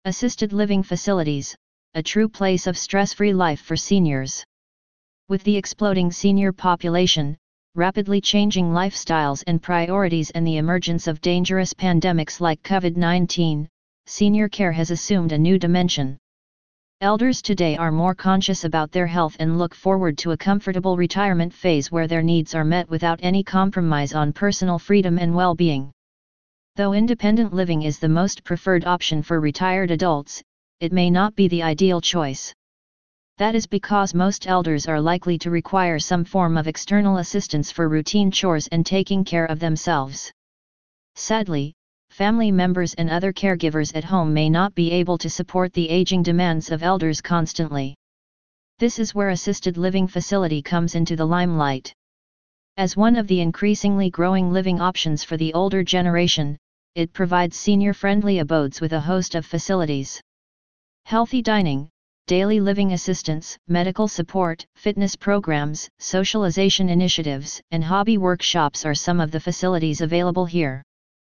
Assisted living facilities, a true place of stress-free life for seniors. With the exploding senior population, rapidly changing lifestyles and priorities, and the emergence of dangerous pandemics like COVID-19, senior care has assumed a new dimension. Elders today are more conscious about their health and look forward to a comfortable retirement phase where their needs are met without any compromise on personal freedom and well-being. Though independent living is the most preferred option for retired adults, it may not be the ideal choice. That is because most elders are likely to require some form of external assistance for routine chores and taking care of themselves. Sadly, family members and other caregivers at home may not be able to support the aging demands of elders constantly. This is where assisted living facility comes into the limelight. As one of the increasingly growing living options for the older generation, it provides senior-friendly abodes with a host of facilities. Healthy dining, daily living assistance, medical support, fitness programs, socialization initiatives, and hobby workshops are some of the facilities available here.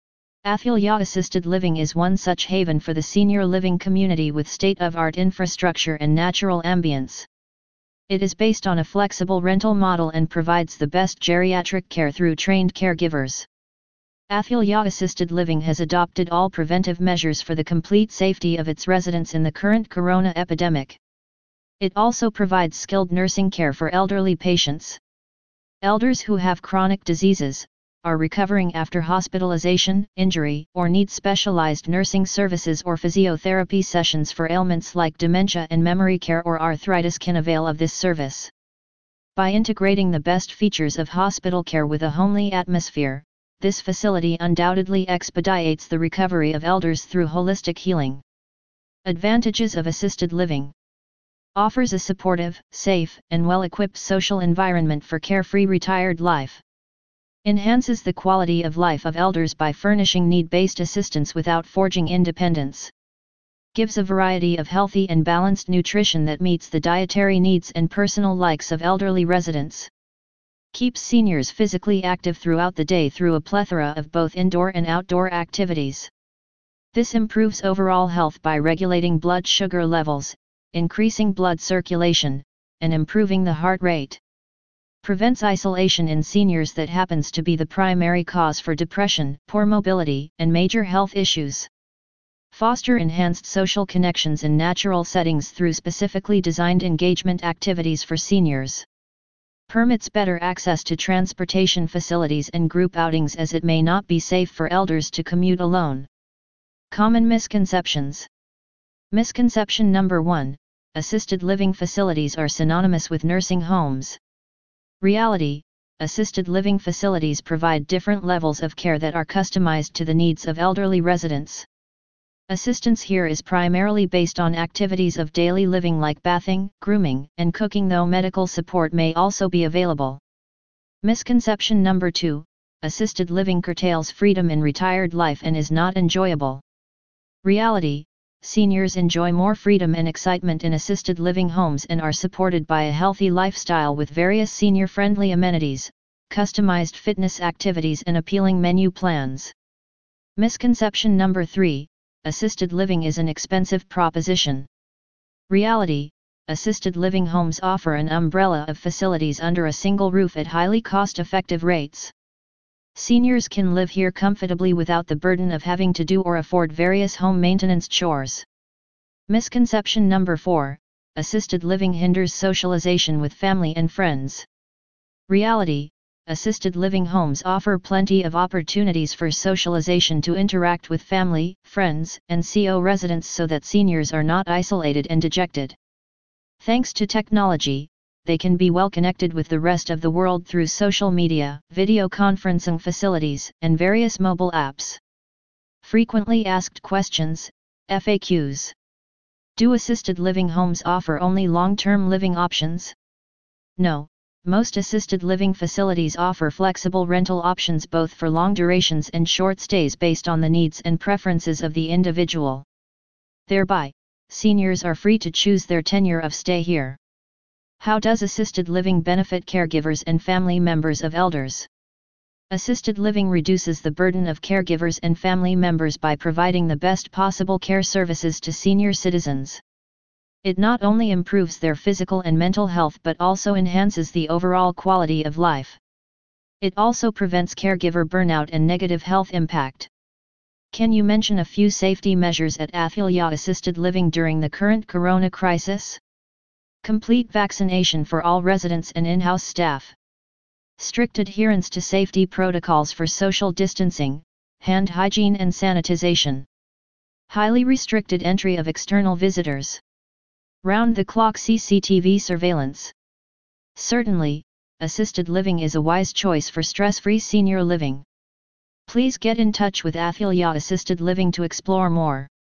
Athilya Assisted Living is one such haven for the senior living community with state-of-art infrastructure and natural ambience. It is based on a flexible rental model and provides the best geriatric care through trained caregivers. Athilya Assisted Living has adopted all preventive measures for the complete safety of its residents in the current corona epidemic. It also provides skilled nursing care for elderly patients. Elders who have chronic diseases, are recovering after hospitalization, injury, or need specialized nursing services or physiotherapy sessions for ailments like dementia and memory care or arthritis can avail of this service. By integrating the best features of hospital care with a homely atmosphere, this facility undoubtedly expedites the recovery of elders through holistic healing. Advantages of assisted living: offers a supportive, safe, and well-equipped social environment for carefree retired life. Enhances the quality of life of elders by furnishing need-based assistance without forging independence. Gives a variety of healthy and balanced nutrition that meets the dietary needs and personal likes of elderly residents. Keeps seniors physically active throughout the day through a plethora of both indoor and outdoor activities. This improves overall health by regulating blood sugar levels, increasing blood circulation, and improving the heart rate. Prevents isolation in seniors that happens to be the primary cause for depression, poor mobility, and major health issues. Foster enhanced social connections in natural settings through specifically designed engagement activities for seniors. Permits better access to transportation facilities and group outings as it may not be safe for elders to commute alone. Common misconceptions. Misconception number 1: assisted living facilities are synonymous with nursing homes. Reality: assisted living facilities provide different levels of care that are customized to the needs of elderly residents. Assistance here is primarily based on activities of daily living like bathing, grooming, and cooking, though medical support may also be available. Misconception number 2: assisted living curtails freedom in retired life and is not enjoyable. Reality: seniors enjoy more freedom and excitement in assisted living homes and are supported by a healthy lifestyle with various senior-friendly amenities, customized fitness activities, and appealing menu plans. Misconception number 3: assisted living is an expensive proposition. Reality: assisted living homes offer an umbrella of facilities under a single roof at highly cost-effective rates. Seniors can live here comfortably without the burden of having to do or afford various home maintenance chores. Misconception number 4: assisted living hinders socialization with family and friends. Reality: assisted living homes offer plenty of opportunities for socialization to interact with family, friends, and CO residents so that seniors are not isolated and dejected. Thanks to technology, they can be well connected with the rest of the world through social media, video conferencing facilities, and various mobile apps. Frequently asked questions, FAQs. Do assisted living homes offer only long-term living options? No. Most assisted living facilities offer flexible rental options both for long durations and short stays based on the needs and preferences of the individual. Thereby, seniors are free to choose their tenure of stay here. How does assisted living benefit caregivers and family members of elders? Assisted living reduces the burden of caregivers and family members by providing the best possible care services to senior citizens. It not only improves their physical and mental health but also enhances the overall quality of life. It also prevents caregiver burnout and negative health impact. Can you mention a few safety measures at Athilia Assisted Living during the current corona crisis? Complete vaccination for all residents and in-house staff. Strict adherence to safety protocols for social distancing, hand hygiene and sanitization. Highly restricted entry of external visitors. Round-the-clock CCTV surveillance. Certainly, assisted living is a wise choice for stress-free senior living. Please get in touch with Athilia Assisted Living to explore more.